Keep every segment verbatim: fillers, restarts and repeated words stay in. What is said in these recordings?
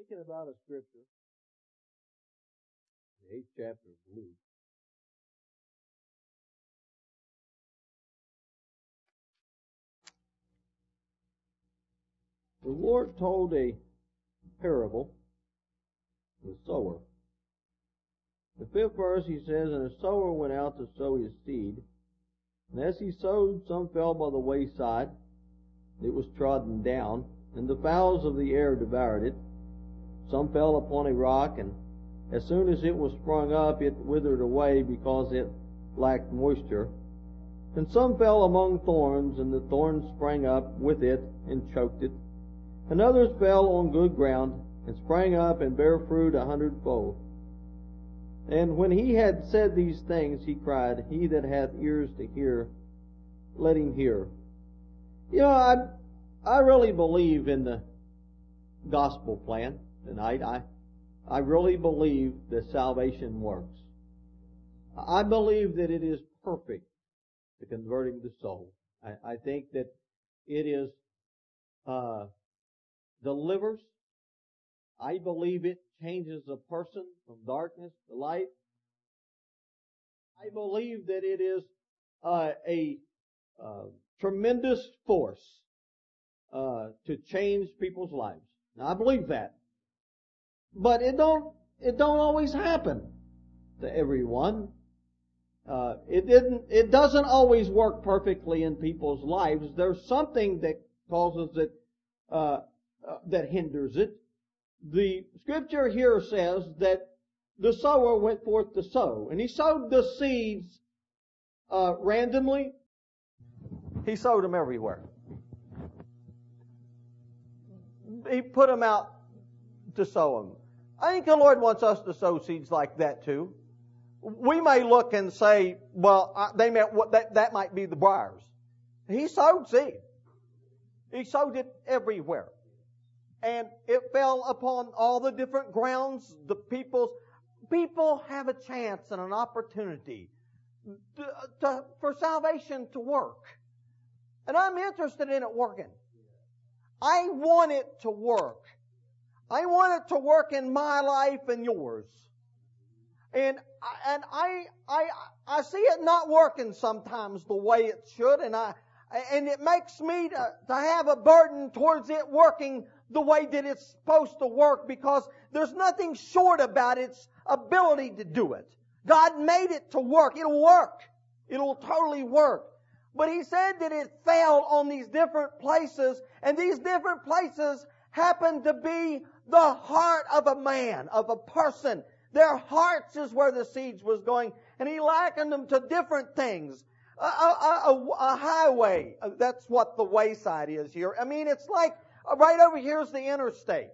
Thinking about a scripture, the eighth chapter of Luke. The Lord told a parable, the sower. The fifth verse, he says, "And a sower went out to sow his seed. And as he sowed, some fell by the wayside. It was trodden down, and the fowls of the air devoured it. Some fell upon a rock, and as soon as it was sprung up, it withered away because it lacked moisture. And some fell among thorns, and the thorns sprang up with it and choked it. And others fell on good ground, and sprang up and bare fruit a hundredfold. And when he had said these things, he cried, He that hath ears to hear, let him hear." You know, I I really believe in the gospel plan tonight. I I really believe that salvation works. I believe that it is perfect to converting the soul. I, I think that it is uh, delivers. I believe it changes a person from darkness to light. I believe that it is uh, a uh, tremendous force uh, to change people's lives. Now, I believe that, but it don't it don't always happen to everyone. Uh, it didn't. It doesn't always work perfectly in people's lives. There's something that causes it uh, uh, that hinders it. The scripture here says that the sower went forth to sow, and he sowed the seeds uh, randomly. He sowed them everywhere. He put them out to sow them. I think the Lord wants us to sow seeds like that too. We may look and say, well, they meant what that, that might be the briars. He sowed seed. He sowed it everywhere. And it fell upon all the different grounds. The people's people have a chance and an opportunity to, to, for salvation to work. And I'm interested in it working. I want it to work. I want it to work in my life and yours. And and I I I see it not working sometimes the way it should, and I and it makes me to, to have a burden towards it working the way that it's supposed to work, because there's nothing short about its ability to do it. God made it to work. It'll work. It'll totally work. But He said that it fell on these different places, and these different places happen to be the heart of a man, of a person. Their hearts is where the seeds was going, and He likened them to different things. A, a, a, a highway, that's what the wayside is here. I mean, it's like right over here is the interstate.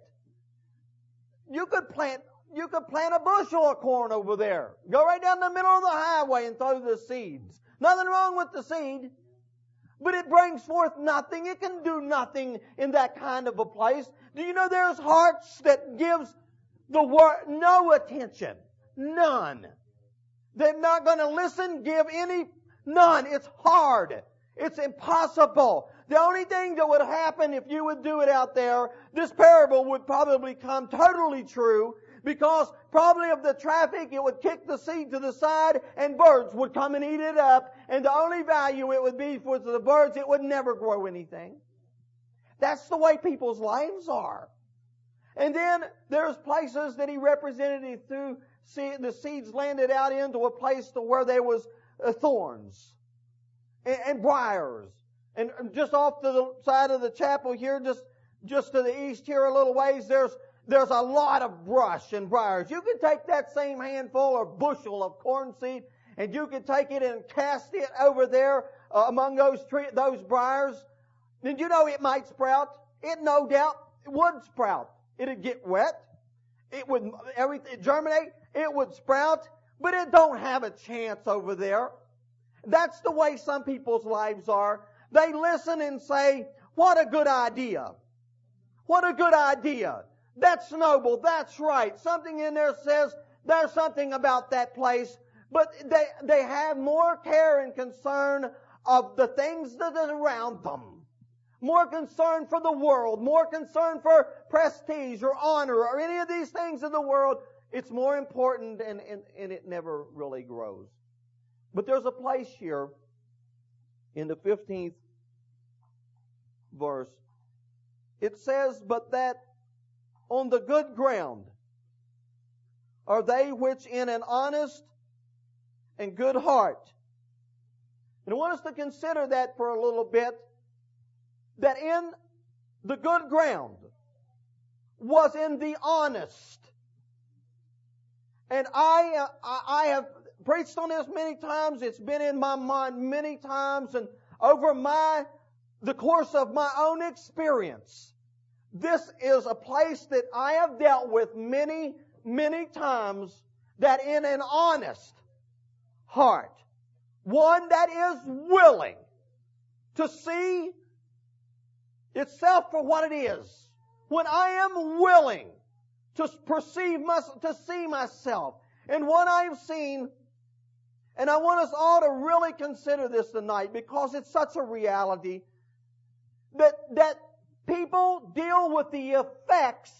You could plant, you could plant a bushel of corn over there. Go right down the middle of the highway and throw the seeds. Nothing wrong with the seed, but it brings forth nothing. It can do nothing in that kind of a place. Do you know there's hearts that gives the word no attention? None. They're not going to listen, give any, none. It's hard. It's impossible. The only thing that would happen if you would do it out there, this parable would probably come totally true, because probably of the traffic, it would kick the seed to the side and birds would come and eat it up, and the only value it would be for the birds, it would never grow anything. That's the way people's lives are. And then there's places that He represented it through. See, the seeds landed out into a place to where there was uh, thorns and, and briars. And just off to the side of the chapel here, just just to the east here a little ways, there's there's a lot of brush and briars. You could take that same handful or bushel of corn seed, and you could take it and cast it over there uh, among those tree, those briars. Did you know it might sprout? It no doubt would sprout. It'd get wet. It would everything germinate. It would sprout, but it don't have a chance over there. That's the way some people's lives are. They listen and say, "What a good idea! What a good idea! That's noble. That's right." Something in there says there's something about that place, but they they have more care and concern of the things that are around them. more concern for the world, more concern for prestige or honor or any of these things in the world. It's more important, and, and, and it never really grows. But there's a place here in the fifteenth verse. It says, but that on the good ground are they which in an honest and good heart. And I want us to consider that for a little bit, that in the good ground was in the honest. And I, I have preached on this many times. It's been in my mind many times, and over my the course of my own experience, this is a place that I have dealt with many, many times, that in an honest heart, one that is willing to see itself for what it is, when I am willing to perceive my, to see myself in what I've seen. And I want us all to really consider this tonight, because it's such a reality that, that people deal with the effects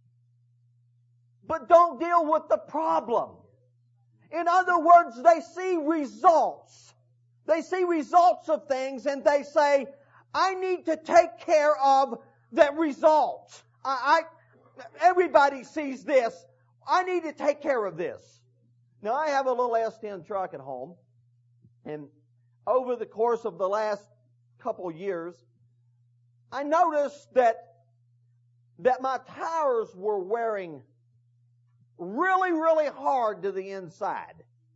but don't deal with the problem. In other words, they see results. They see results of things and they say, I need to take care of that result. I, I, everybody sees this. I need to take care of this. Now, I have a little S ten truck at home, and over the course of the last couple years, I noticed that that my tires were wearing really, really hard to the inside.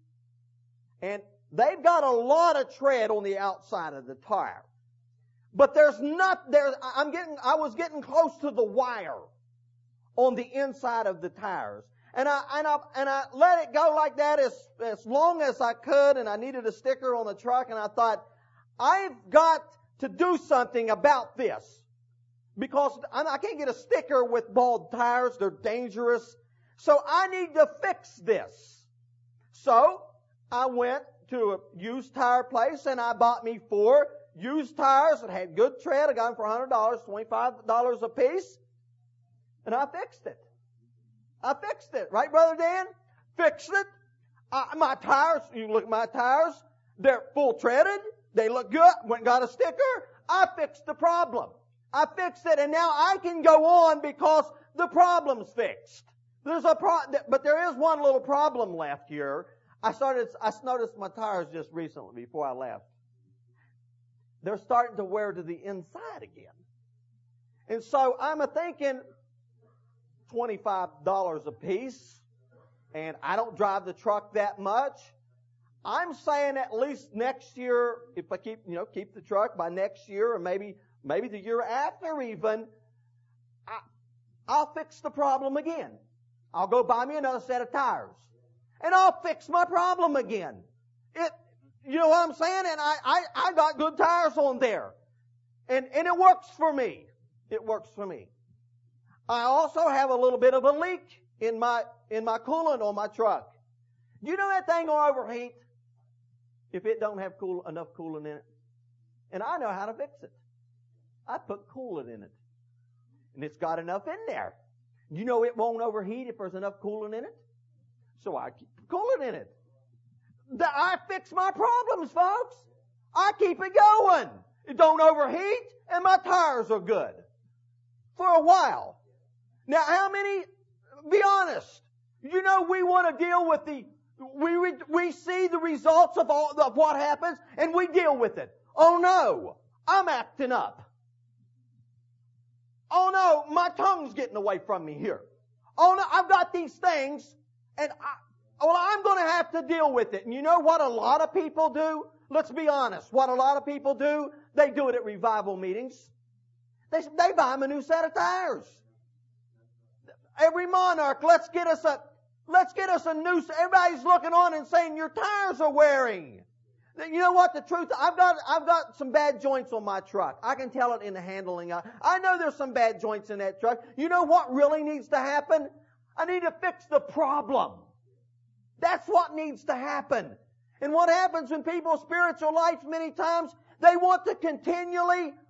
And they've got a lot of tread on the outside of the tire. But there's not there I'm getting I was getting close to the wire on the inside of the tires. And I and I and I let it go like that as as long as I could, and I needed a sticker on the truck, and I thought, I've got to do something about this, because I can't get a sticker with bald tires. They're dangerous. So I need to fix this. So I went to a used tire place and I bought me four used tires that had good tread. I got them for one hundred dollars, twenty-five dollars a piece. And I fixed it. I fixed it. Right, Brother Dan? Fixed it. I, my tires, you look at my tires, they're full treaded. They look good. Went and got a sticker. I fixed the problem. I fixed it, and now I can go on because the problem's fixed. There's a pro, but there is one little problem left here. I started. I noticed my tires just recently before I left. They're starting to wear to the inside again, and so I'm a thinking twenty-five dollars a piece, and I don't drive the truck that much. I'm saying at least next year, if I keep, you know, keep the truck by next year, or maybe, maybe the year after even, I, I'll fix the problem again. I'll go buy me another set of tires, and I'll fix my problem again. It, you know what I'm saying? And I, I, I got good tires on there, and and it works for me. It works for me. I also have a little bit of a leak in my in my coolant on my truck. You know that thing will overheat if it don't have cool, enough coolant in it. And I know how to fix it. I put coolant in it. And it's got enough in there. You know it won't overheat if there's enough coolant in it. So I keep coolant in it. I fix my problems, folks. I keep it going. It don't overheat, and my tires are good for a while. Now, how many, be honest, you know we want to deal with the We we see the results of all of what happens, and we deal with it. Oh no, I'm acting up. Oh no, my tongue's getting away from me here. Oh no, I've got these things, and I, well, I'm going to have to deal with it. And you know what a lot of people do? Let's be honest. What a lot of people do, they do it at revival meetings. They they buy them a new set of tires. Every monarch, let's get us a Let's get us a new, everybody's looking on and saying your tires are wearing. You know what the truth, I've got, I've got some bad joints on my truck. I can tell it in the handling. I, I know there's some bad joints in that truck. You know what really needs to happen? I need to fix the problem. That's what needs to happen. And what happens in people's spiritual lives many times, they want to continually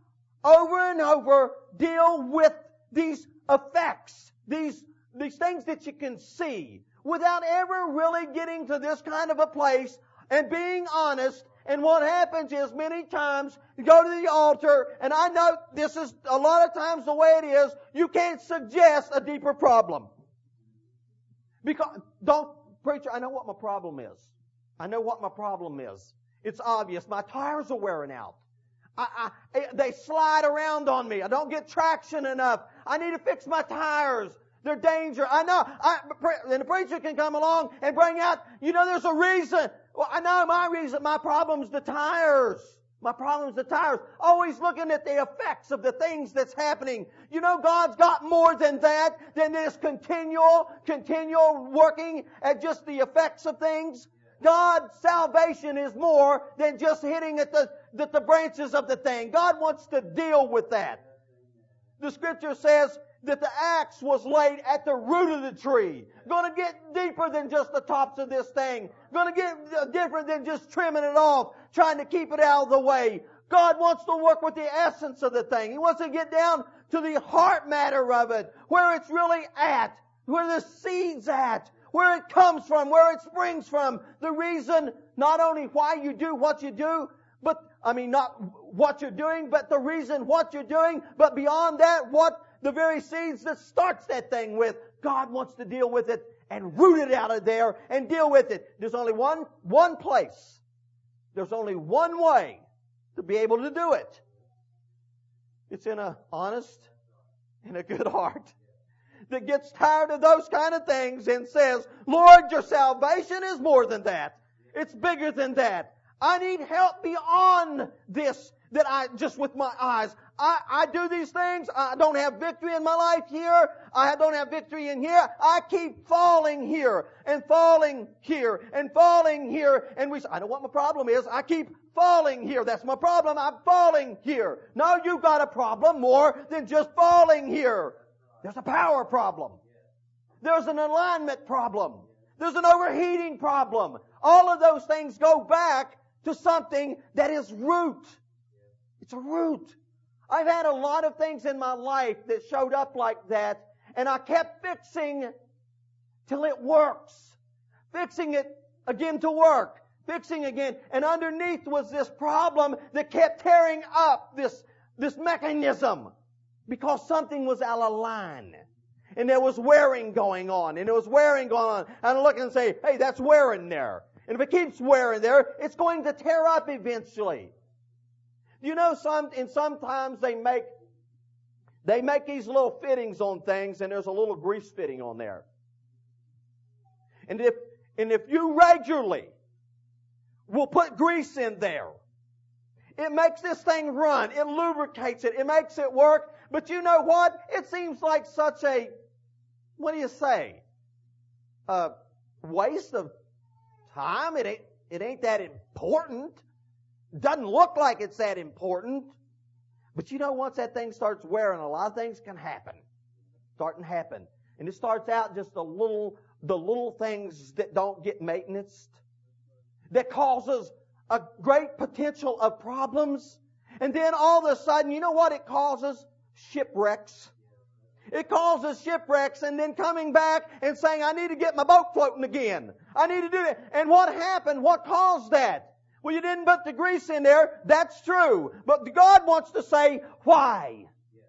over and over deal with these effects, these, these things that you can see, without ever really getting to this kind of a place and being honest. And what happens is many times you go to the altar, and I know this is a lot of times the way it is, you can't suggest a deeper problem. Because, don't, preacher, I know what my problem is. I know what my problem is. It's obvious. My tires are wearing out. I, I, they slide around on me. I don't get traction enough. I need to fix my tires. They're danger. I know. I, and the preacher can come along and bring out, you know, there's a reason. Well, I know my reason. My problem's the tires. My problem's the tires. Always looking at the effects of the things that's happening. You know, God's got more than that, than this continual, continual working at just the effects of things. God's salvation is more than just hitting at the, the, the branches of the thing. God wants to deal with that. The Scripture says that the axe was laid at the root of the tree. Going to get deeper than just the tops of this thing. Going to get different than just trimming it off, trying to keep it out of the way. God wants to work with the essence of the thing. He wants to get down to the heart matter of it, where it's really at, where the seed's at, where it comes from, where it springs from. The reason, not only why you do what you do, but, I mean, not what you're doing, but the reason what you're doing, but beyond that, what the very seeds that starts that thing with. God wants to deal with it and root it out of there and deal with it. There's only one, one place. There's only one way to be able to do it. It's in a honest and a good heart that gets tired of those kind of things and says, Lord, your salvation is more than that. It's bigger than that. I need help beyond this that I, just with my eyes. I, I do these things. I don't have victory in my life here. I don't have victory in here. I keep falling here and falling here and falling here. And we say, I know what my problem is. I keep falling here. That's my problem. I'm falling here. No, you've got a problem more than just falling here. There's a power problem. There's an alignment problem. There's an overheating problem. All of those things go back to something that is root. It's a root. I've had a lot of things in my life that showed up like that, and I kept fixing till it works. Fixing it again to work. Fixing again. And underneath was this problem that kept tearing up this, this mechanism because something was out of line. And there was wearing going on. And there was wearing going on. And I look and say, hey, that's wearing there. And if it keeps wearing there, it's going to tear up eventually. You know, some, and sometimes they make, they make these little fittings on things, and there's a little grease fitting on there. And if, and if you regularly will put grease in there, it makes this thing run. It lubricates it. It makes it work. But you know what? It seems like such a, what do you say? A waste of time. It ain't, it ain't that important. Doesn't look like it's that important. But you know, once that thing starts wearing, a lot of things can happen. Starting to happen. And it starts out just the little, the little things that don't get maintenance, that causes a great potential of problems. And then all of a sudden, you know what it causes? Shipwrecks. It causes shipwrecks, and then coming back and saying, I need to get my boat floating again. I need to do that. And what happened? What caused that? Well, you didn't put the grease in there. That's true. But God wants to say, why?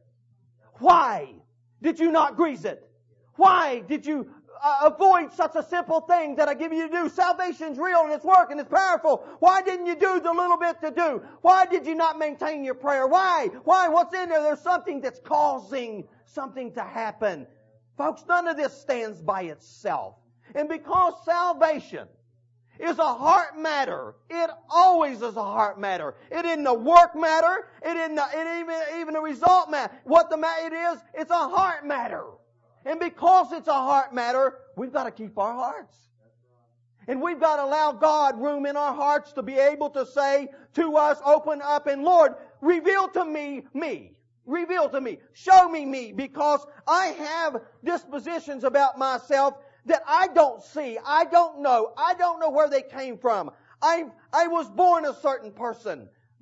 Why did you not grease it? Why did you uh, avoid such a simple thing that I give you to do? Salvation's real and it's working, it's powerful. Why didn't you do the little bit to do? Why did you not maintain your prayer? Why? Why? What's in there? There's something that's causing something to happen. Folks, none of this stands by itself. And because salvation is a heart matter, it always is a heart matter. It isn't a work matter. It isn't a, it even, even a result matter. What the matter it is, it's a heart matter. And because it's a heart matter, we've got to keep our hearts. And we've got to allow God room in our hearts to be able to say to us, open up, and Lord, reveal to me, me. Reveal to me. Show me me, because I have dispositions about myself that I don't see. I don't know. I don't know where they came from. I I was born a certain person.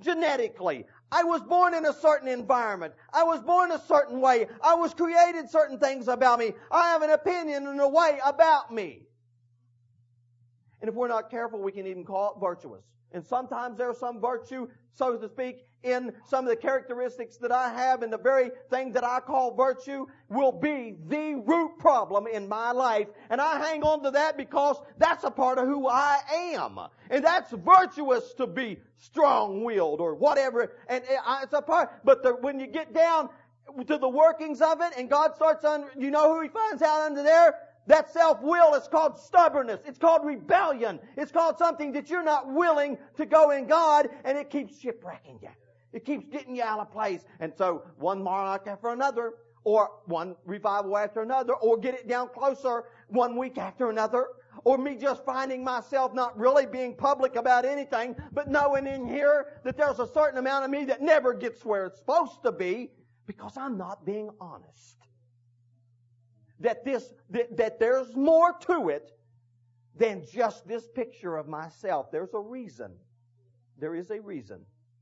genetically. I was born in a certain environment. I was born a certain way. I was created certain things about me. I have an opinion and a way about me. And if we're not careful, we can even call it virtuous. And sometimes there's some virtue, so to speak, in some of the characteristics that I have, and the very thing that I call virtue will be the root problem in my life. And I hang on to that because that's a part of who I am. And that's virtuous to be strong-willed or whatever. And it's a part, but the, when you get down to the workings of it and God starts under, you know who He finds out under there? That self-will is called stubbornness. It's called rebellion. It's called something that you're not willing to go in God, and it keeps shipwrecking you. It keeps getting you out of place. And so one monarch after another, or one revival after another, or get it down closer one week after another, or me just finding myself not really being public about anything, but knowing in here that there's a certain amount of me that never gets where it's supposed to be because I'm not being honest. That this, that, that there's more to it than just this picture of myself. There's a reason. There is a reason.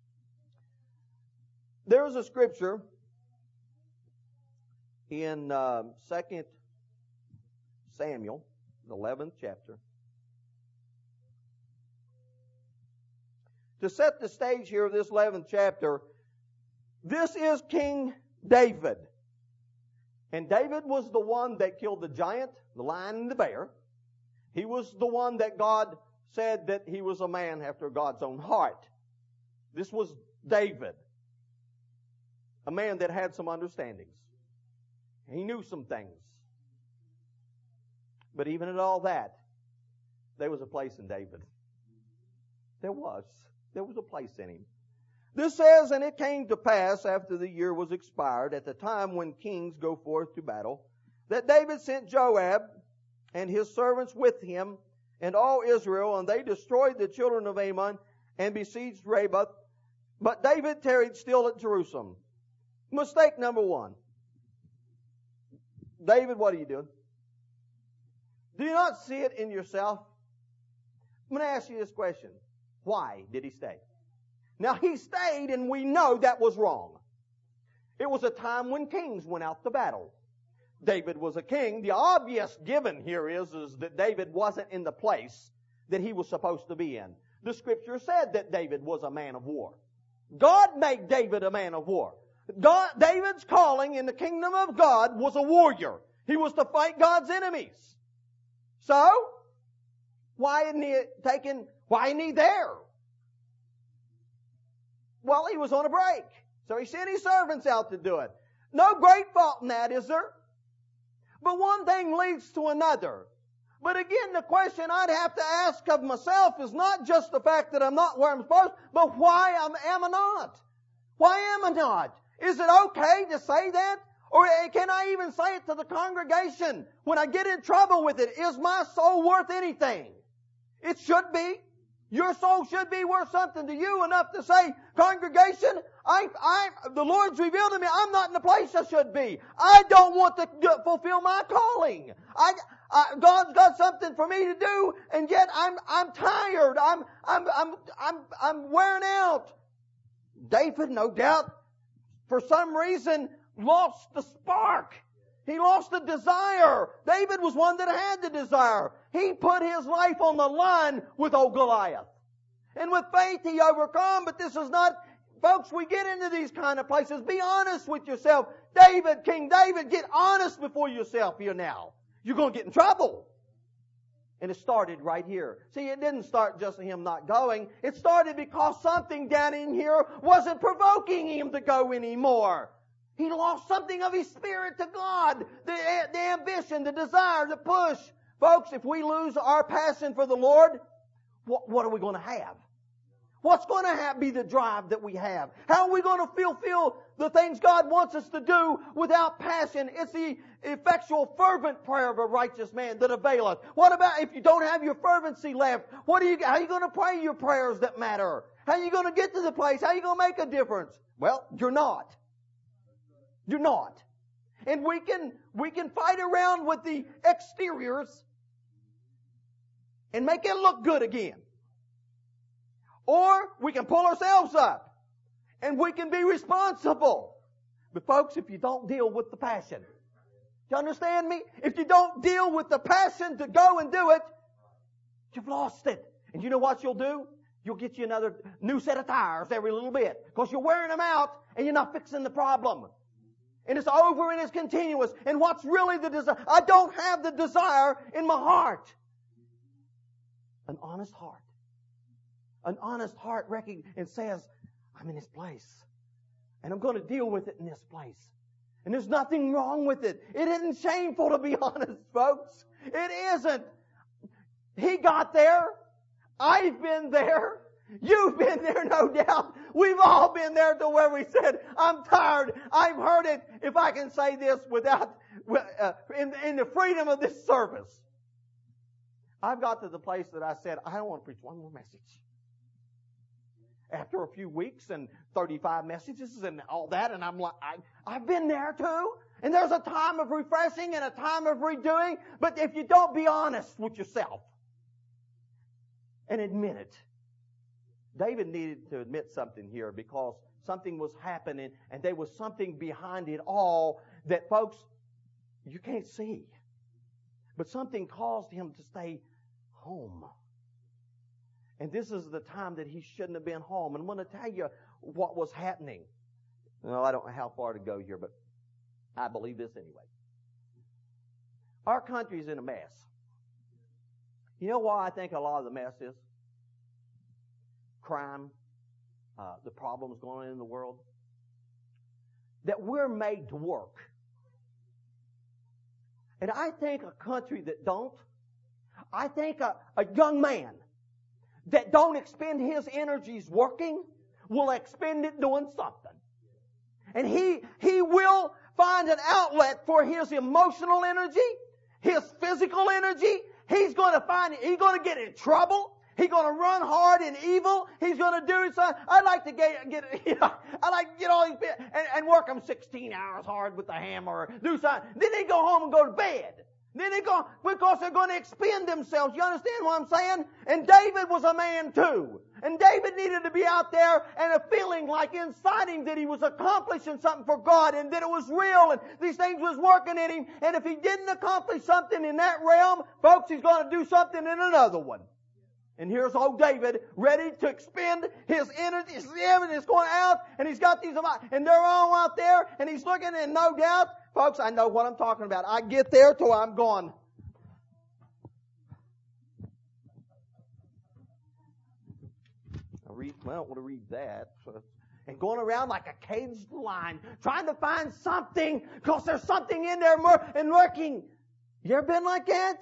There is a scripture in uh, Second Samuel, the eleventh chapter. To set the stage here of this eleventh chapter, this is King David. And David was the one that killed the giant, the lion, and the bear. He was the one that God said that he was a man after God's own heart. This was David, a man that had some understandings. He knew some things. But even at all that, there was a place in David. There was. There was a place in him. This says, and it came to pass after the year was expired, at the time when kings go forth to battle, that David sent Joab and his servants with him and all Israel, and they destroyed the children of Ammon and besieged Rabbah. But David tarried still at Jerusalem. Mistake number one. David, what are you doing? Do you not see it in yourself? I'm going to ask you this question. Why did he stay? Now, he stayed, and we know that was wrong. It was a time when kings went out to battle. David was a king. The obvious given here is, is that David wasn't in the place that he was supposed to be in. The Scripture said that David was a man of war. God made David a man of war. God, David's calling in the kingdom of God was a warrior. He was to fight God's enemies. So, why isn't he taken, why isn't he there? Well, he was on a break. So he sent his servants out to do it. No great fault in that, is there? But one thing leads to another. But again, the question I'd have to ask of myself is not just the fact that I'm not where I'm supposed, but why am, am I not? Why am I not? Is it okay to say that? Or can I even say it to the congregation when I get in trouble with it? Is my soul worth anything? It should be. Your soul should be worth something to you enough to say, congregation, I, I, the Lord's revealed to me I'm not in the place I should be. I don't want to fulfill my calling. I, I, God's got something for me to do, and yet I'm, I'm tired. I'm, I'm, I'm, I'm, I'm wearing out. David, no doubt, for some reason, lost the spark. He lost the desire. David was one that had the desire. He put his life on the line with old Goliath. And with faith he overcome, but this is not, folks, we get into these kind of places. Be honest with yourself. David, King David, get honest before yourself here now. You're going to get in trouble. And it started right here. See, it didn't start just him not going. It started because something down in here wasn't provoking him to go anymore. He lost something of his spirit to God. The, the ambition, the desire, the push. Folks, if we lose our passion for the Lord, what, what are we going to have? What's going to have, be the drive that we have? How are we going to fulfill the things God wants us to do without passion? It's the effectual, fervent prayer of a righteous man that availeth. What about if you don't have your fervency left? What are you, how are you going to pray your prayers that matter? How are you going to get to the place? How are you going to make a difference? Well, you're not. You're not. And we can, we can fight around with the exteriors and make it look good again. Or we can pull ourselves up And we can be responsible. But folks, if you don't deal with the passion, do you understand me? If you don't deal with the passion to go and do it, you've lost it. And you know what you'll do? You'll get you another new set of tires every little bit because you're wearing them out and you're not fixing the problem. And it's over and it's continuous. And what's really the desire? I don't have the desire in my heart. An honest heart. An honest heart recognize and says, I'm in this place. And I'm going to deal with it in this place. And there's nothing wrong with it. It isn't shameful to be honest, folks. It isn't. He got there. I've been there. You've been there, no doubt. We've all been there to where we said, I'm tired. I've heard it. If I can say this without, uh, in, in the freedom of this service. I've got to the place that I said, I don't want to preach one more message. After a few weeks and thirty-five messages and all that, and I'm like, I, I've been there too. And there's a time of refreshing and a time of redoing. But if you don't be honest with yourself and admit it. David needed to admit something here because something was happening and there was something behind it all that, folks, you can't see. But something caused him to stay home. And this is the time that he shouldn't have been home. And I'm going to tell you what was happening. Well, I don't know how far to go here, but I believe this anyway. Our country's in a mess. You know why I think a lot of the mess is? Crime, uh, the problems going on in the world. That we're made to work. And I think a country that don't, I think a, a young man that don't expend his energies working will expend it doing something. And he, he will find an outlet for his emotional energy, his physical energy. He's going to find, he's going to get in trouble. He's going to run hard in evil. He's going to do something. I'd like to get, get you know, I like to get all these bits and, and work them sixteen hours hard with the hammer or do something. Then they go home and go to bed. Then they go, because they're going to expend themselves. You understand what I'm saying? And David was a man too. And David needed to be out there and a feeling like inside him that he was accomplishing something for God and that it was real and these things was working in him. And if he didn't accomplish something in that realm, folks, he's going to do something in another one. And here's old David ready to expend his energy. His energy is going out and he's got these, and they're all out there and he's looking and no doubt, folks, I know what I'm talking about. I get there till I'm gone. I read, well, I don't want to read that. So, and going around like a caged lion, trying to find something because there's something in there and lurking. You ever been like that?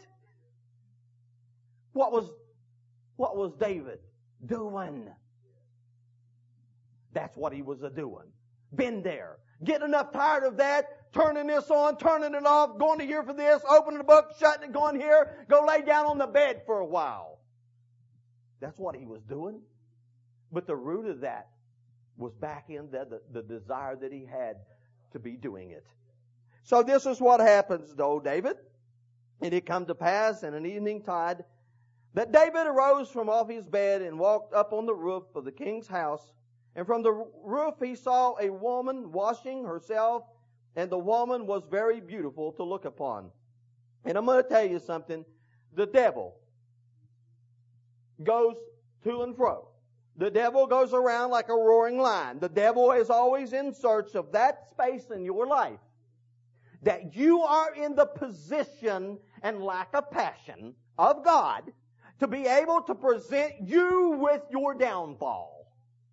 What was What was David doing? That's what he was a doing. Been there. Getting enough tired of that, turning this on, turning it off, going to here for this, opening the book, shutting it, going here, go lay down on the bed for a while. That's what he was doing. But the root of that was back in the, the, the desire that he had to be doing it. So this is what happens, though, David. And it come to pass in an evening tide that David arose from off his bed and walked up on the roof of the king's house. And from the roof he saw a woman washing herself, and the woman was very beautiful to look upon. And I'm going to tell you something. The devil goes to and fro. The devil goes around like a roaring lion. The devil is always in search of that space in your life that you are in the position and lack of passion of God to be able to present you with your downfall.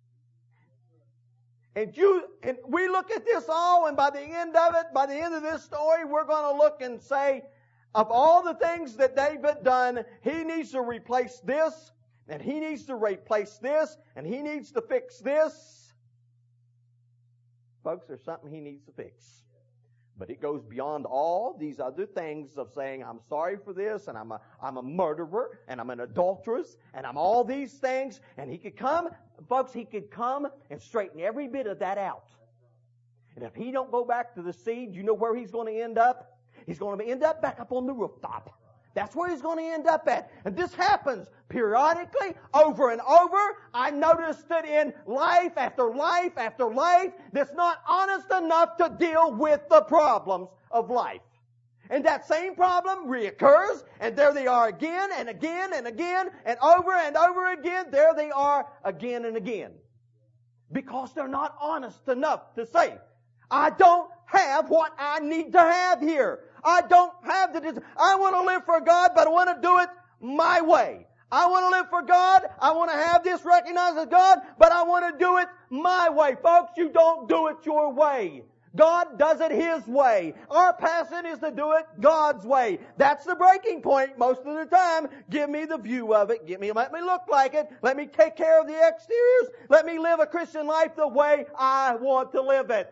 And you, and we look at this all, and by the end of it, by the end of this story, we're going to look and say, of all the things that David done, he needs to replace this, and he needs to replace this, and he needs to fix this. Folks, there's something he needs to fix. But it goes beyond all these other things of saying, I'm sorry for this, and I'm a, I'm a murderer, and I'm an adulteress, and I'm all these things. And he could come, folks, he could come and straighten every bit of that out. And if he don't go back to the seed, you know where he's going to end up? He's going to end up back up on the rooftop. That's where he's going to end up at. And this happens periodically, over and over. I noticed it in life after life after life that's not honest enough to deal with the problems of life. And that same problem reoccurs, and there they are again and again and again, and over and over again, there they are again and again. Because they're not honest enough to say, I don't have what I need to have here. I don't have the desire. I want to live for God, but I want to do it my way. I want to live for God. I want to have this recognized as God, but I want to do it my way. Folks, you don't do it your way. God does it His way. Our passion is to do it God's way. That's the breaking point most of the time. Give me the view of it. Give me, let me look like it. Let me take care of the exteriors. Let me live a Christian life the way I want to live it.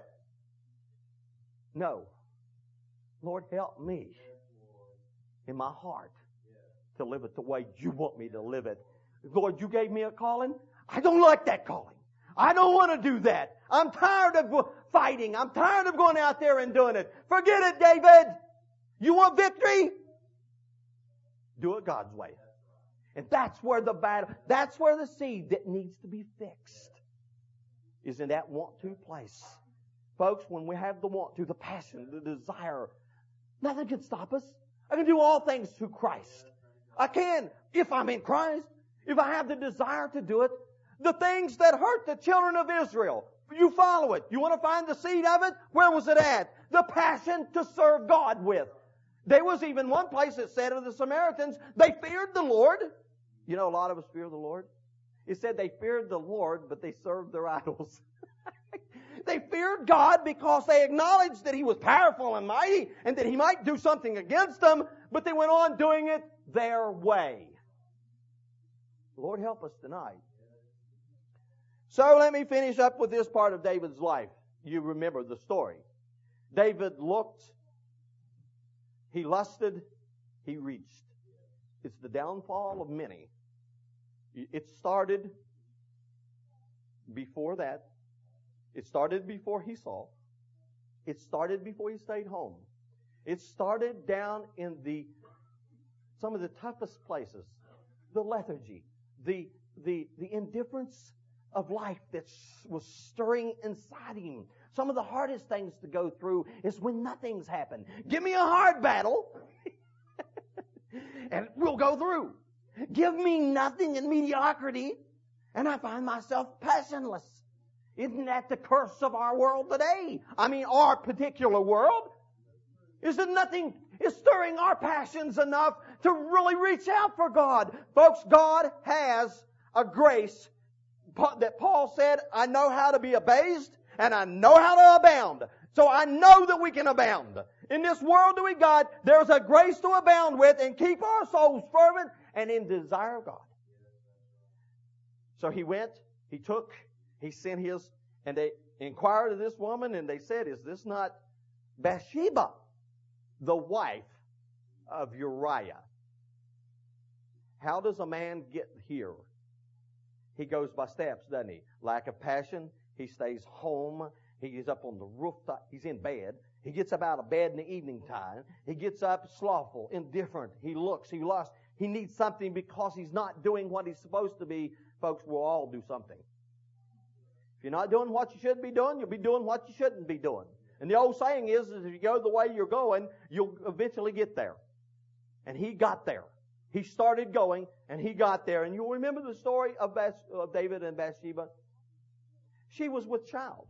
No. Lord, help me in my heart to live it the way you want me to live it. Lord, you gave me a calling. I don't like that calling. I don't want to do that. I'm tired of fighting. I'm tired of going out there and doing it. Forget it, David. You want victory? Do it God's way. And that's where the battle, that's where the seed that needs to be fixed is in that want to place. Folks, when we have the want to, the passion, the desire, nothing can stop us. I can do all things through Christ. I can, if I'm in Christ, if I have the desire to do it. The things that hurt the children of Israel, you follow it. You want to find the seed of it? Where was it at? The passion to serve God with. There was even one place that said of the Samaritans, they feared the Lord. You know, a lot of us fear the Lord. It said they feared the Lord, but they served their idols. They feared God because they acknowledged that He was powerful and mighty and that He might do something against them, but they went on doing it their way. Lord, help us tonight. So let me finish up with this part of David's life. You remember the story. David looked, he lusted, he reached. It's the downfall of many. It started before that. It started before he saw. It started before he stayed home. It started down in the some of the toughest places. The lethargy, the the the indifference of life that was stirring inside him. Some of the hardest things to go through is when nothing's happened. Give me a hard battle and we'll go through. Give me nothing in mediocrity and I find myself passionless. Isn't that the curse of our world today? I mean, our particular world. Isn't nothing is stirring our passions enough to really reach out for God? Folks, God has a grace that Paul said, I know how to be abased and I know how to abound. So I know that we can abound. In this world that we got, there's a grace to abound with and keep our souls fervent and in desire of God. So he went, he took, he sent his, and they inquired of this woman and they said, is this not Bathsheba, the wife of Uriah? How does a man get here? He goes by steps, doesn't he? Lack of passion. He stays home. He is up on the rooftop. He's in bed. He gets up out of bed in the evening time. He gets up slothful, indifferent. He looks. He lost. He needs something because he's not doing what he's supposed to be. Folks, we'll all do something. If you're not doing what you should be doing, you'll be doing what you shouldn't be doing. And the old saying is, is if you go the way you're going, you'll eventually get there. And he got there. He started going, and he got there. And you'll remember the story of, Bath- of David and Bathsheba? She was with child.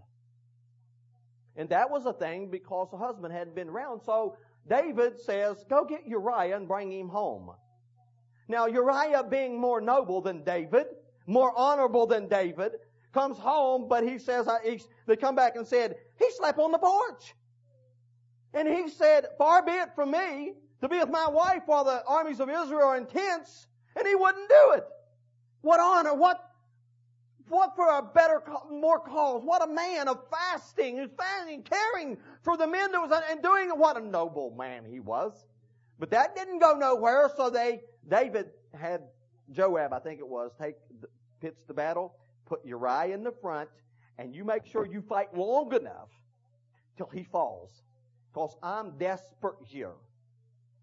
And that was a thing because the husband hadn't been around. So David says, go get Uriah and bring him home. Now Uriah, being more noble than David, more honorable than David, comes home, but he says, uh, he, they come back and said, he slept on the porch. And he said, far be it from me to be with my wife while the armies of Israel are in tents, and he wouldn't do it. What honor, what, what for a better, more cause, what a man of fasting, who's fasting, caring for the men that was, and doing what a noble man he was. But that didn't go nowhere, so they, David had Joab, I think it was, take, pitch the battle, put Uriah in the front, and you make sure you fight long enough till he falls. Because I'm desperate here.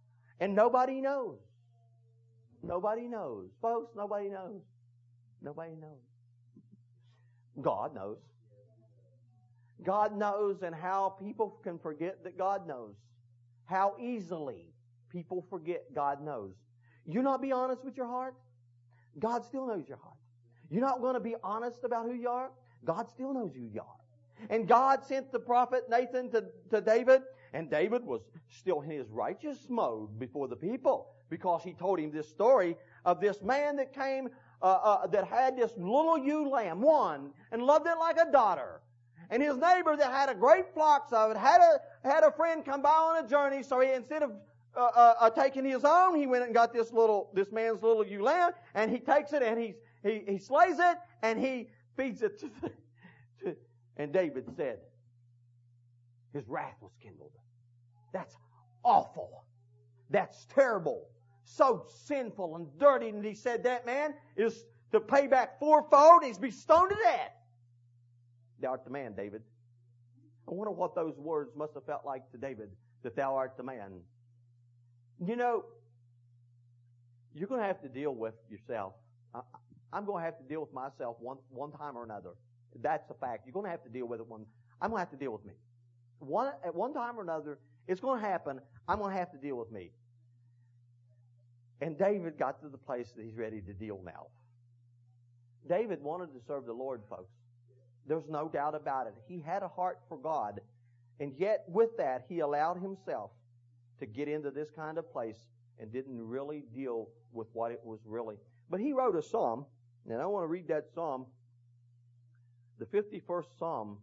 And nobody knows. Nobody knows. Folks, nobody knows. Nobody knows. God knows. God knows, and how people can forget that God knows. How easily people forget God knows. You not be honest with your heart? God still knows your heart. You're not going to be honest about who you are? God still knows who you are. And God sent the prophet Nathan to, to David, and David was still in his righteous mode before the people, because he told him this story of this man that came, uh, uh, that had this little ewe lamb, one, and loved it like a daughter. And his neighbor that had a great flocks of it had a had a friend come by on a journey, so he, instead of uh, uh, uh, taking his own, he went and got this little this man's little ewe lamb, and he takes it and he he, he slays it and he feeds it to, the, to. And David said, his wrath was kindled. That's awful. That's terrible. So sinful and dirty. And he said that man is to pay back fourfold. He's be stoned to death. Thou art the man, David. I wonder what those words must have felt like to David, that thou art the man. You know, you're going to have to deal with yourself. I, I'm going to have to deal with myself one, one time or another. That's a fact. You're going to have to deal with it one. I'm going to have to deal with me. One, at one time or another, it's going to happen. I'm going to have to deal with me. And David got to the place that he's ready to deal now. David wanted to serve the Lord, folks. There's no doubt about it. He had a heart for God. And yet, with that, he allowed himself to get into this kind of place and didn't really deal with what it was really. But he wrote a psalm, and I want to read that psalm. The fifty-first psalm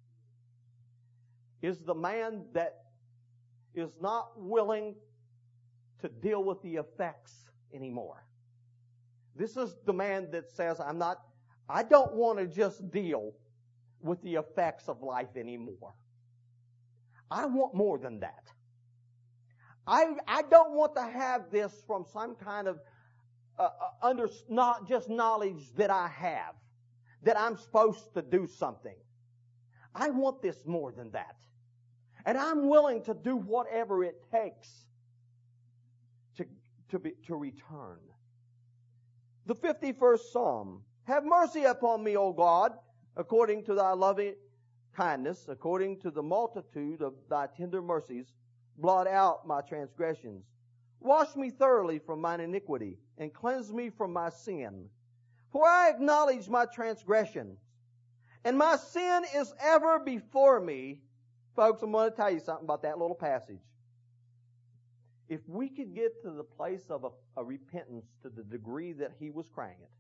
is the man that is not willing to deal with the effects anymore. This is the man that says, I'm not, I don't want to just deal with the effects of life anymore. I want more than that. I, I don't want to have this from some kind of uh, under, not just knowledge that I have, that I'm supposed to do something. I want this more than that. And I'm willing to do whatever it takes to, to, be, to return. The fifty-first Psalm. Have mercy upon me, O God, according to thy loving kindness, according to the multitude of thy tender mercies, blot out my transgressions. Wash me thoroughly from mine iniquity, and cleanse me from my sin. For I acknowledge my transgression, and my sin is ever before me. Folks, I'm going to tell you something about that little passage. If we could get to the place of a, a repentance to the degree that he was crying it,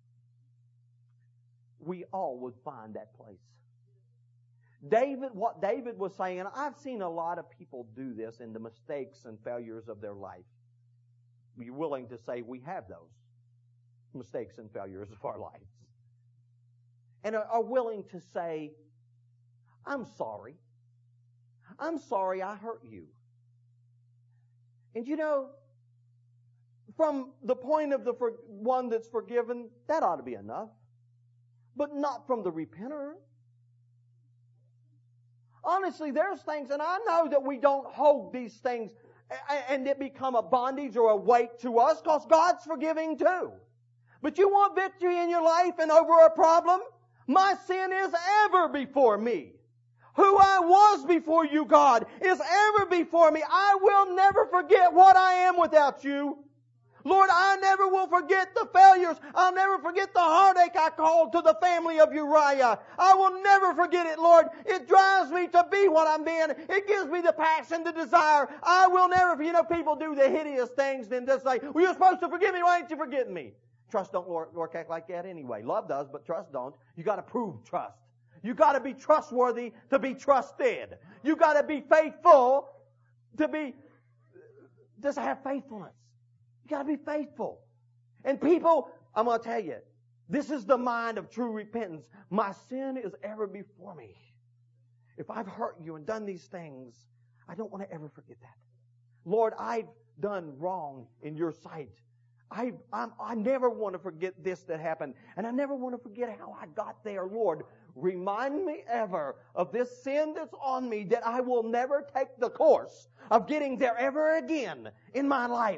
we all would find that place. David, what David was saying, and I've seen a lot of people do this in the mistakes and failures of their life. Be willing to say we have those mistakes and failures of our lives. And are, are willing to say, I'm sorry. I'm sorry I hurt you. And you know, from the point of the for, one that's forgiven, that ought to be enough. But not from the repenter. Honestly, there's things, and I know that we don't hold these things and it become a bondage or a weight to us, because God's forgiving too. But you want victory in your life and over a problem? My sin is ever before me. Who I was before you, God, is ever before me. I will never forget what I am without you. Lord, I never will forget the failures. I'll never forget the heartache I caused to the family of Uriah. I will never forget it, Lord. It drives me to be what I'm being. It gives me the passion, the desire. I will never, you know, people do the hideous things and just say, well, you're supposed to forgive me. Why ain't you forgetting me? Trust don't work, work act like that anyway. Love does, but trust don't. You got to prove trust. You got to be trustworthy to be trusted. You got to be faithful to be, just have faithfulness. You got to be faithful. And people, I'm going to tell you, this is the mind of true repentance. My sin is ever before me. If I've hurt you and done these things, I don't want to ever forget that. Lord, I've done wrong in your sight. I I'm, I never want to forget this that happened. And I never want to forget how I got there. Lord, remind me ever of this sin that's on me, that I will never take the course of getting there ever again in my life.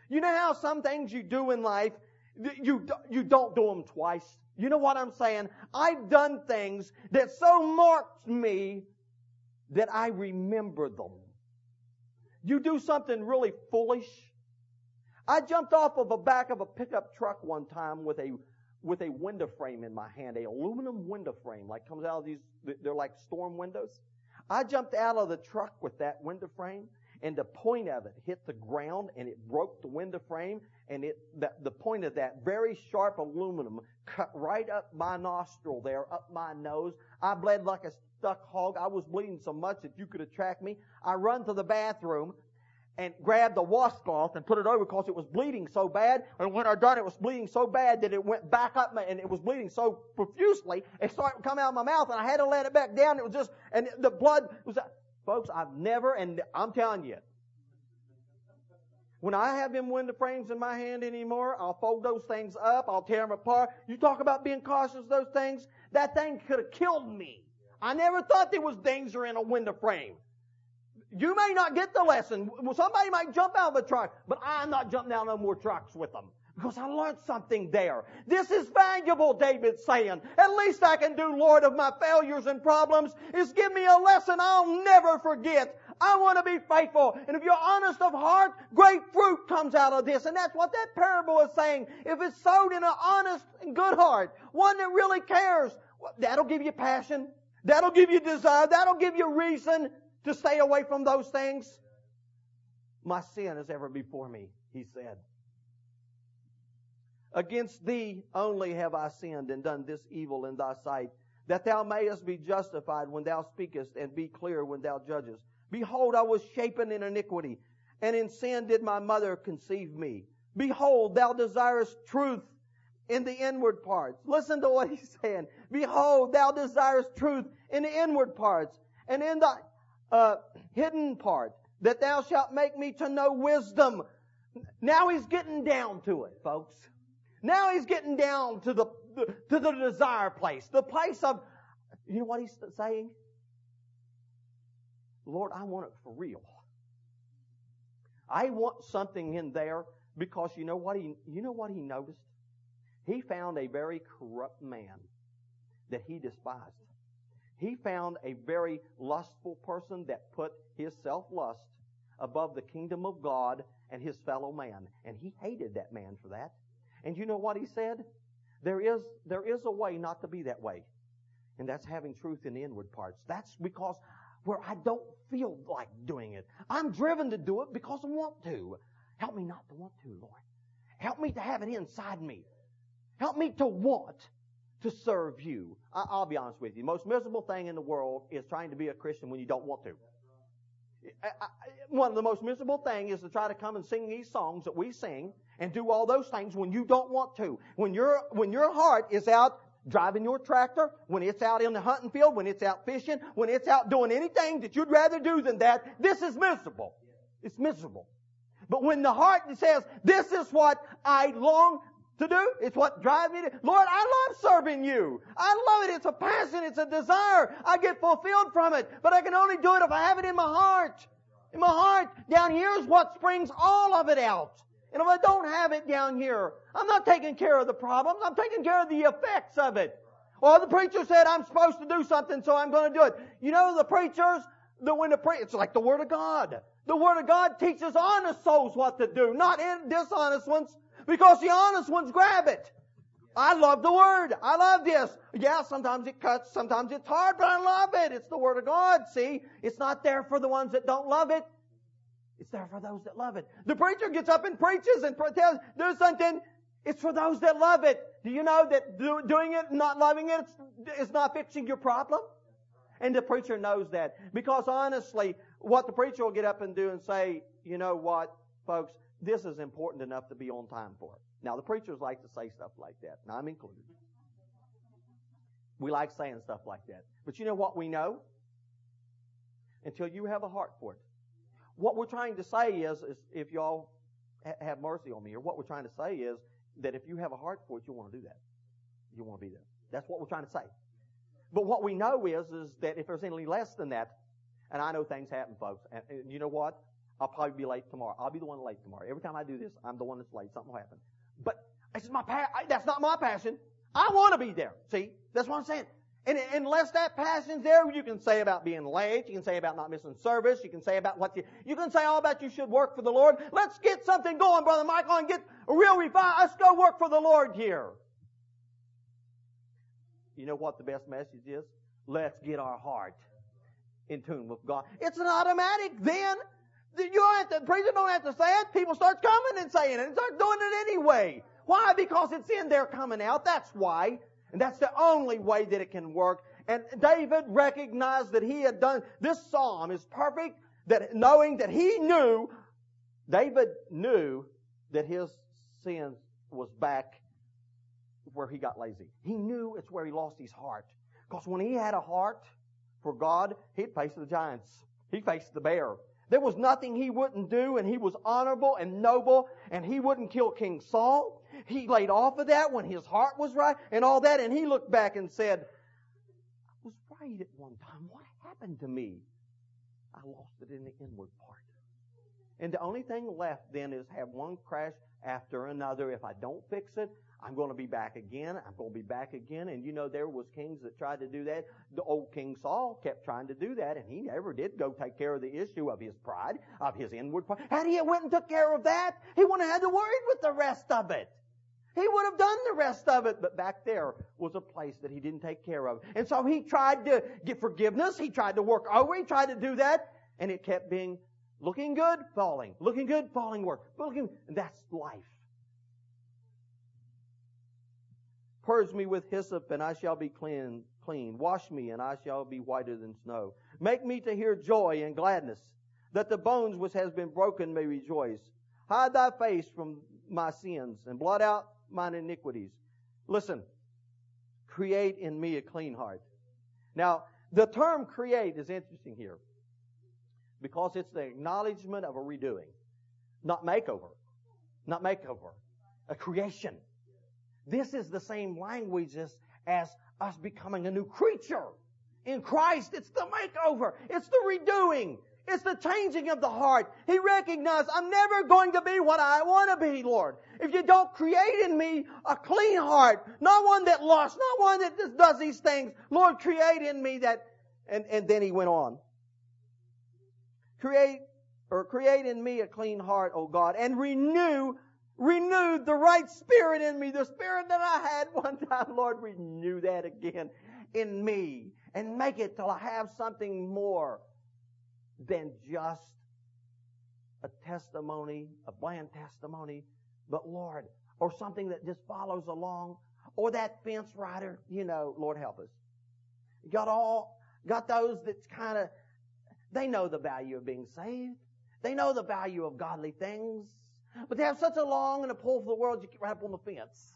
You know how some things you do in life, you, you don't do them twice? You know what I'm saying? I've done things that so marked me that I remember them. You do something really foolish. I jumped off of the back of a pickup truck one time with a with a window frame in my hand, a aluminum window frame, like comes out of these, they're like storm windows. I jumped out of the truck with that window frame, and the point of it hit the ground, and it broke the window frame, and it the, the point of that very sharp aluminum cut right up my nostril there, up my nose. I bled like a stuck hog. I was bleeding so much that you could have tracked me. I run to the bathroom and grabbed the washcloth and put it over because it was bleeding so bad. And when I done, it was bleeding so bad that it went back up, my, and it was bleeding so profusely, it started to come out of my mouth, and I had to let it back down. It was just, and the blood was, folks, I've never, and I'm telling you, when I have them window frames in my hand anymore, I'll fold those things up, I'll tear them apart. You talk about being cautious of those things, that thing could have killed me. I never thought there was danger in a window frame. You may not get the lesson. Somebody might jump out of a truck, but I'm not jumping out no more trucks with them because I learned something there. This is valuable, David's saying. At least I can do, Lord, of my failures and problems is give me a lesson I'll never forget. I want to be faithful. And if you're honest of heart, great fruit comes out of this. And that's what that parable is saying. If it's sowed in an honest and good heart, one that really cares, that'll give you passion. That'll give you desire. That'll give you reason to stay away from those things. My sin is ever before me, he said. Against thee only have I sinned and done this evil in thy sight, that thou mayest be justified when thou speakest and be clear when thou judgest. Behold, I was shapen in iniquity, and in sin did my mother conceive me. Behold, thou desirest truth in the inward parts. Listen to what he's saying. Behold, thou desirest truth in the inward parts, and in the uh, hidden part, that thou shalt make me to know wisdom. Now he's getting down to it, folks. Now he's getting down to the, the to the desire place, the place of, you know what he's saying? Lord, I want it for real. I want something in there because you know what he you know what he noticed? He found a very corrupt man that he despised. He found a very lustful person that put his self-lust above the kingdom of God and his fellow man. And he hated that man for that. And you know what he said? There is, there is a way not to be that way. And that's having truth in the inward parts. That's because where I don't feel like doing it. I'm driven to do it because I want to. Help me not to want to, Lord. Help me to have it inside me. Help me to want to serve you. I, I'll be honest with you. The most miserable thing in the world is trying to be a Christian when you don't want to. I, I, one of the most miserable things is to try to come and sing these songs that we sing and do all those things when you don't want to. When your when your heart is out driving your tractor, when it's out in the hunting field, when it's out fishing, when it's out doing anything that you'd rather do than that, this is miserable. It's miserable. But when the heart says, this is what I long to do, it's what drives me to, Lord, I love serving you. I love it. It's a passion. It's a desire. I get fulfilled from it. But I can only do it if I have it in my heart. In my heart, down here is what springs all of it out. And if I don't have it down here, I'm not taking care of the problems. I'm taking care of the effects of it. Well, the preacher said I'm supposed to do something, so I'm going to do it. You know, the preachers, the, when the pre- it's like the Word of God. The Word of God teaches honest souls what to do, not dishonest ones, because the honest ones grab it. I love the Word. I love this. Yeah, sometimes it cuts, sometimes it's hard, but I love it. It's the Word of God, see? It's not there for the ones that don't love it. It's there for those that love it. The preacher gets up and preaches and tells, do something. It's for those that love it. Do you know that do, doing it, not loving it, is not fixing your problem? And the preacher knows that. Because honestly, what the preacher will get up and do and say, you know what, folks, this is important enough to be on time for it. Now, the preachers like to say stuff like that, and I'm included. We like saying stuff like that. But you know what we know? Until you have a heart for it. What we're trying to say is, is if y'all ha- have mercy on me, or what we're trying to say is that if you have a heart for it, you want to do that. You want to be there. That's what we're trying to say. But what we know is, is that if there's any less than that, and I know things happen, folks, and, and you know what? I'll probably be late tomorrow. I'll be the one late tomorrow. Every time I do this, I'm the one that's late. Something will happen. But this is my pa- that's not my passion. I want to be there. See? That's what I'm saying. And unless that passion's there, you can say about being late. You can say about not missing service. You can say about what you, you can say all about you should work for the Lord. Let's get something going, Brother Michael, and get a real revival. Let's go work for the Lord here. You know what the best message is? Let's get our heart in tune with God. It's an automatic then. You don't have to, the preacher don't have to say it. People start coming and saying it and start doing it anyway. Why? Because it's in there coming out. That's why. And that's the only way that it can work. And David recognized that he had done, this psalm is perfect, that knowing that he knew, David knew that his sin was back where he got lazy. He knew it's where he lost his heart. Because when he had a heart for God, he'd face the giants. He faced the bear. There was nothing he wouldn't do, and he was honorable and noble, and he wouldn't kill King Saul. He laid off of that when his heart was right and all that, and he looked back and said, I was right at one time. What happened to me? I lost it in the inward part. And the only thing left then is have one crash after another. If I don't fix it, I'm going to be back again. I'm going to be back again. And you know, there was kings that tried to do that. The old King Saul kept trying to do that, and he never did go take care of the issue of his pride, of his inward part. Had he went and took care of that, he wouldn't have had to worry with the rest of it. He would have done the rest of it, but back there was a place that he didn't take care of. And so he tried to get forgiveness. He tried to work over. He tried to do that, and it kept being looking good, falling. Looking good, falling work. Looking, and that's life. Purge me with hyssop, and I shall be clean. Clean. Wash me, and I shall be whiter than snow. Make me to hear joy and gladness, that the bones which has been broken may rejoice. Hide thy face from my sins, and blot out mine iniquities. Listen, create in me a clean heart. Now, the term create is interesting here, because it's the acknowledgement of a redoing. Not makeover. Not makeover. A creation. This is the same language as, as us becoming a new creature. In Christ, it's the makeover. It's the redoing. It's the changing of the heart. He recognized, I'm never going to be what I want to be, Lord. If you don't create in me a clean heart, not one that lusts, not one that just does these things, Lord, create in me that, and, and then he went on. Create, or create in me a clean heart, O God, and renew Renew the right spirit in me, the spirit that I had one time. Lord, renew that again in me and make it till I have something more than just a testimony, a bland testimony, but Lord, or something that just follows along, or that fence rider, you know, Lord help us. Got all, got those that's kind of, they know the value of being saved. They know the value of godly things. But they have such a long and a pull for the world, you get right up on the fence.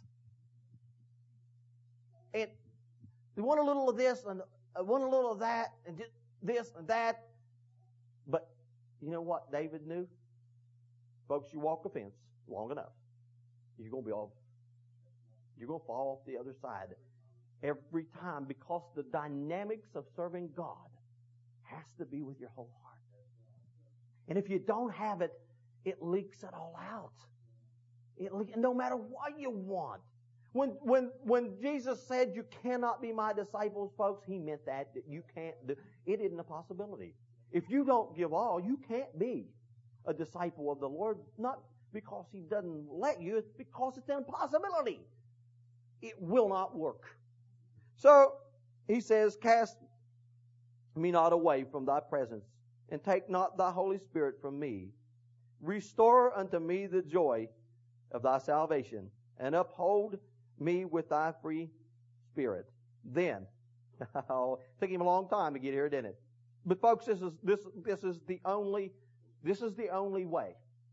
And they want a little of this and want a little of that and just this and that. But you know what David knew? Folks, you walk the fence long enough, you're going to be off. You're going to fall off the other side every time, because the dynamics of serving God has to be with your whole heart. And if you don't have it, it leaks it all out. It le- no matter what you want. When, when, when Jesus said you cannot be my disciples, folks, he meant that, that you can't do. It isn't a possibility. If you don't give all, you can't be a disciple of the Lord, not because he doesn't let you, it's because it's an impossibility. It will not work. So, he says, cast me not away from thy presence, and take not thy Holy Spirit from me. Restore unto me the joy of thy salvation, and uphold me with thy free spirit. Then, oh, it took him a long time to get here, didn't it? But folks, this is this this is the only this is the only way.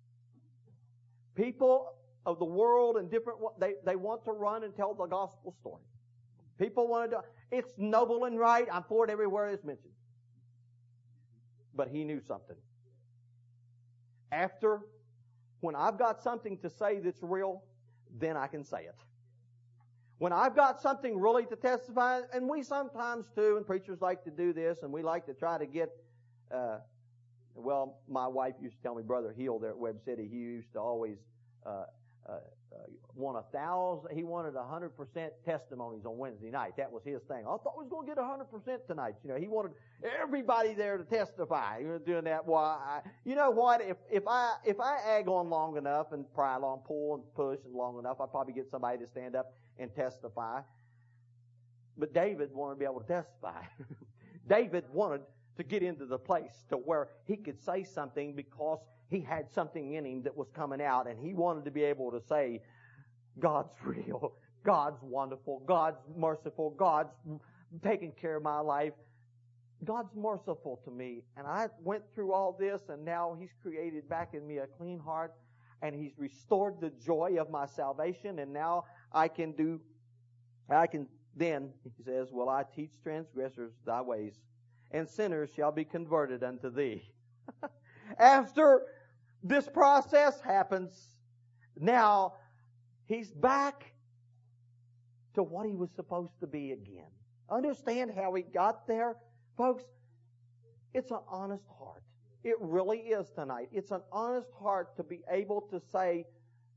People of the world and different they they want to run and tell the gospel story. People want to do it's noble and right. I'm for it everywhere it's mentioned. But he knew something. After, when I've got something to say that's real, then I can say it. When I've got something really to testify, and we sometimes do, and preachers like to do this, and we like to try to get, uh, Well, my wife used to tell me, Brother Hill there at Webb City, he used to always uh, uh, uh, want a thousand, he wanted a hundred percent testimonies on Wednesday night. That was his thing. I thought we was going to get a hundred percent tonight. You know, he wanted everybody there to testify. You know, doing that. Well, I, you know what? If if I if I ag on long enough and pile on, pull and push and long enough, I'd probably get somebody to stand up and testify. But David wanted to be able to testify. David wanted to get into the place to where he could say something because he had something in him that was coming out, and he wanted to be able to say, God's real, God's wonderful, God's merciful, God's taking care of my life. God's merciful to me. And I went through all this, and now He's created back in me a clean heart, and He's restored the joy of my salvation, and now I can do, I can then, He says, will I teach transgressors thy ways, and sinners shall be converted unto thee. After this process happens, now he's back to what he was supposed to be again. Understand how he got there? Folks, it's an honest heart. It really is tonight. It's an honest heart to be able to say,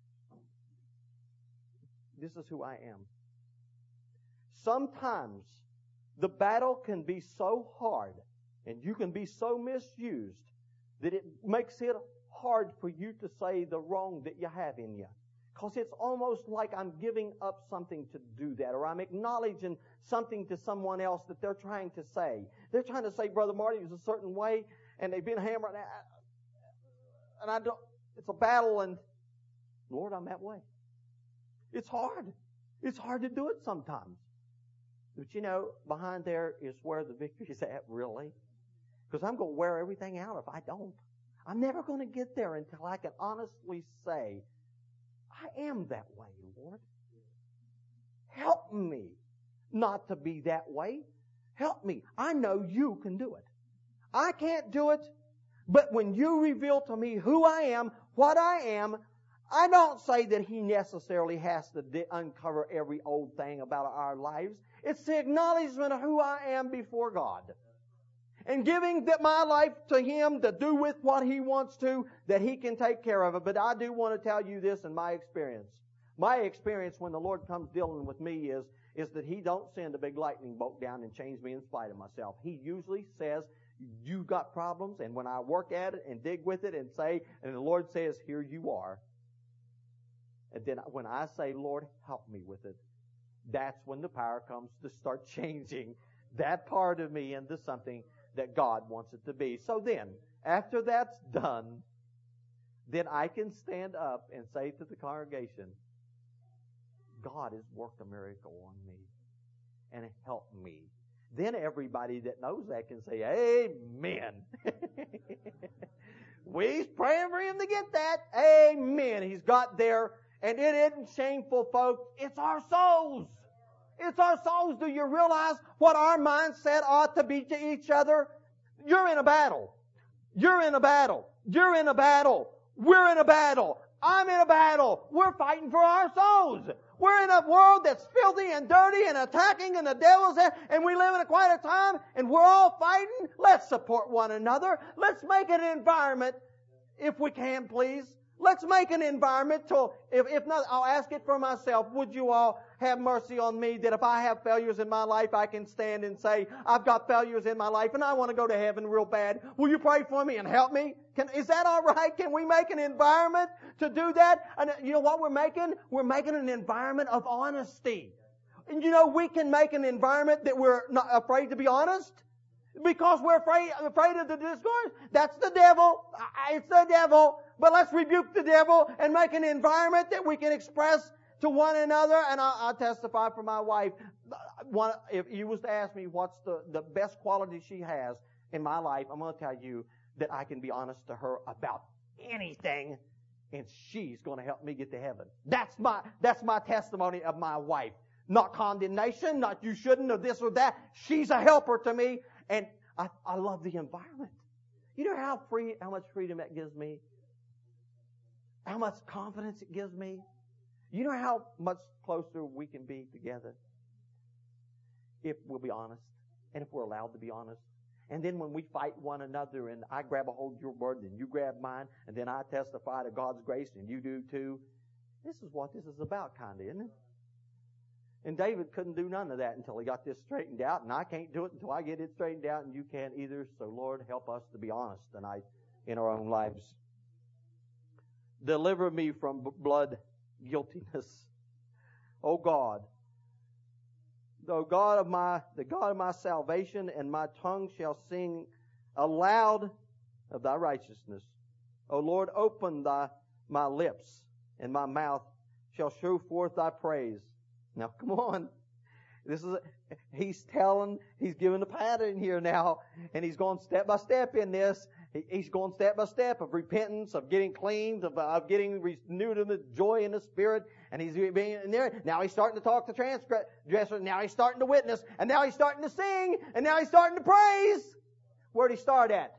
this is who I am. Sometimes the battle can be so hard and you can be so misused that it makes it hard for you to say the wrong that you have in you. Because it's almost like I'm giving up something to do that, or I'm acknowledging something to someone else that they're trying to say. They're trying to say, Brother Marty was a certain way, and they've been hammered, and I don't, it's a battle, and Lord, I'm that way. It's hard. It's hard to do it sometimes. But you know, behind there is where the victory is at, really. Because I'm going to wear everything out if I don't. I'm never going to get there until I can honestly say, I am that way, Lord. Help me not to be that way. Help me. I know you can do it. I can't do it, but when you reveal to me who I am, what I am, I don't say that He necessarily has to di- uncover every old thing about our lives. It's the acknowledgement of who I am before God. And giving that my life to Him to do with what He wants to, that He can take care of it. But I do want to tell you this in my experience. My experience when the Lord comes dealing with me is, is that He don't send a big lightning bolt down and change me in spite of myself. He usually says, you've got problems, and when I work at it and dig with it and say, and the Lord says, here you are. And then when I say, Lord, help me with it, that's when the power comes to start changing that part of me into something that God wants it to be. So then, after that's done, then I can stand up and say to the congregation, God has worked a miracle on me and helped me. Then everybody that knows that can say, amen. We're praying for him to get that. Amen. He's got there. And it isn't shameful, folks. It's our souls. It's our souls. Do you realize what our mindset ought to be to each other? You're in a battle. You're in a battle. You're in a battle. We're in a battle. I'm in a battle. We're fighting for our souls. We're in a world that's filthy and dirty and attacking, and the devil's there, and we live in a quiet time, and we're all fighting. Let's support one another. Let's make an environment, if we can, please. Let's make an environment to, if, if not, I'll ask it for myself. Would you all have mercy on me that if I have failures in my life, I can stand and say, I've got failures in my life and I want to go to heaven real bad. Will you pray for me and help me? Can, is that all right? Can we make an environment to do that? And you know what we're making? We're making an environment of honesty. And you know, we can make an environment that we're not afraid to be honest. Because we're afraid, afraid of the discourse. That's the devil. It's the devil. But let's rebuke the devil and make an environment that we can express to one another. And I'll, I'll testify for my wife. One, if you was to ask me what's the, the best quality she has in my life, I'm going to tell you that I can be honest to her about anything, and she's going to help me get to heaven. That's my, that's my testimony of my wife. Not condemnation, not you shouldn't, or this or that. She's a helper to me. And I, I love the environment. You know how free, how much freedom that gives me? How much confidence it gives me? You know how much closer we can be together? If we'll be honest. And if we're allowed to be honest. And then when we fight one another and I grab a hold of your word and you grab mine and then I testify to God's grace and you do too, this is what this is about, kind of, isn't it? And David couldn't do none of that until he got this straightened out, and I can't do it until I get it straightened out, and you can't either. So Lord, help us to be honest tonight in our own lives. Deliver me from blood guiltiness. O God, the God of my, the God of my salvation, and my tongue shall sing aloud of thy righteousness. O Lord, open thy, my lips, and my mouth shall show forth thy praise. Now, come on. This is, a, he's telling, he's giving a pattern here now, and he's going step by step in this. He, he's going step by step of repentance, of getting cleansed, of, of getting renewed in the joy in the Spirit, and he's being in there. Now he's starting to talk to transgressors, now he's starting to witness, and now he's starting to sing, and now he's starting to praise. Where'd he start at?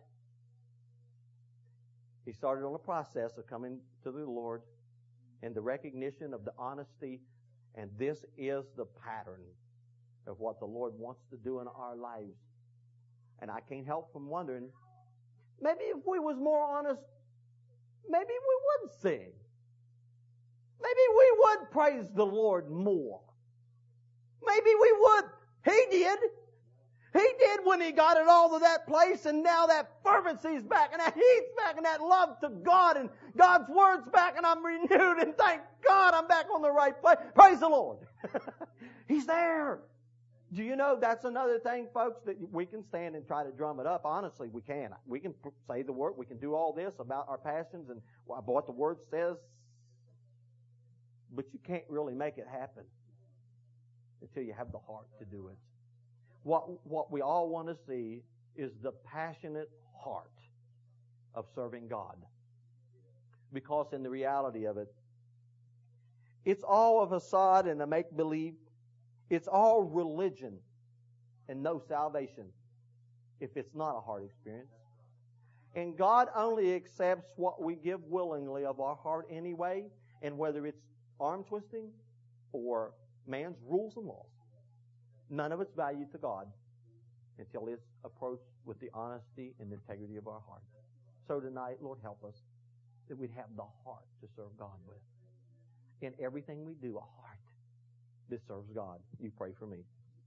He started on the process of coming to the Lord and the recognition of the honesty. And this is the pattern of what the Lord wants to do in our lives. And I can't help from wondering, maybe if we was more honest, maybe we would sing. Maybe we would praise the Lord more. Maybe we would. He did. He did when he got it all to that place, and now that fervency's back, and that heat's back, and that love to God, and God's Word's back, and I'm renewed, and thank God I'm back on the right place. Praise the Lord. He's there. Do you know that's another thing, folks, that we can stand and try to drum it up? Honestly, we can. We can say the Word. We can do all this about our passions and what the Word says, but you can't really make it happen until you have the heart to do it. What, what we all want to see is the passionate heart of serving God. Because in the reality of it, it's all a facade and a make-believe. It's all religion and no salvation if it's not a heart experience. And God only accepts what we give willingly of our heart anyway, and whether it's arm twisting or man's rules and laws. None of it's value to God until it's approached with the honesty and integrity of our heart. So tonight, Lord, help us that we'd have the heart to serve God with. In everything we do, a heart that serves God. You pray for me.